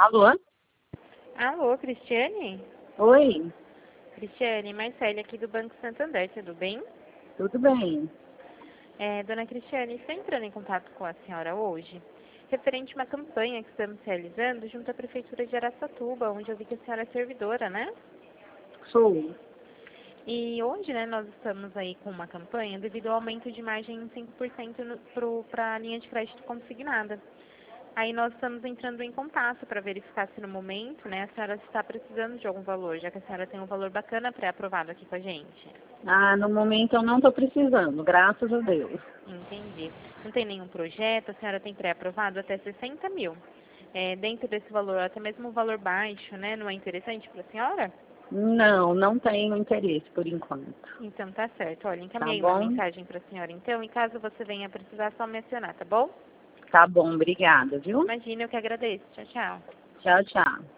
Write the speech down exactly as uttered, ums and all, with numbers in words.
Alô? Alô, Cristiane? Oi, Cristiane, Marcele aqui do Banco Santander, tudo bem? tudo bem? É, dona Cristiane, estou entrando em contato com a senhora hoje, referente a uma campanha que estamos realizando junto à Prefeitura de Araçatuba, onde eu vi que a senhora é servidora, né? Sou. E hoje, né, nós estamos aí com uma campanha devido ao aumento de margem em cinco por cento para a linha de crédito consignada. Aí nós estamos entrando em contato para verificar se no momento, né, a senhora está precisando de algum valor, já que a senhora tem um valor bacana pré-aprovado aqui com a gente. Ah, no momento eu não estou precisando, graças a Deus. Entendi. Não tem nenhum projeto, a senhora tem pré-aprovado até sessenta mil. É, dentro desse valor, até mesmo um valor baixo, né, não é interessante para a senhora? Não, não tenho interesse por enquanto. Então tá certo. Olha, Tá encaminhei uma bom? mensagem para a senhora então, e caso você venha precisar, só mencionar, tá bom? Tá bom, obrigada, viu? Imagina, eu que agradeço. Tchau, tchau. Tchau, tchau.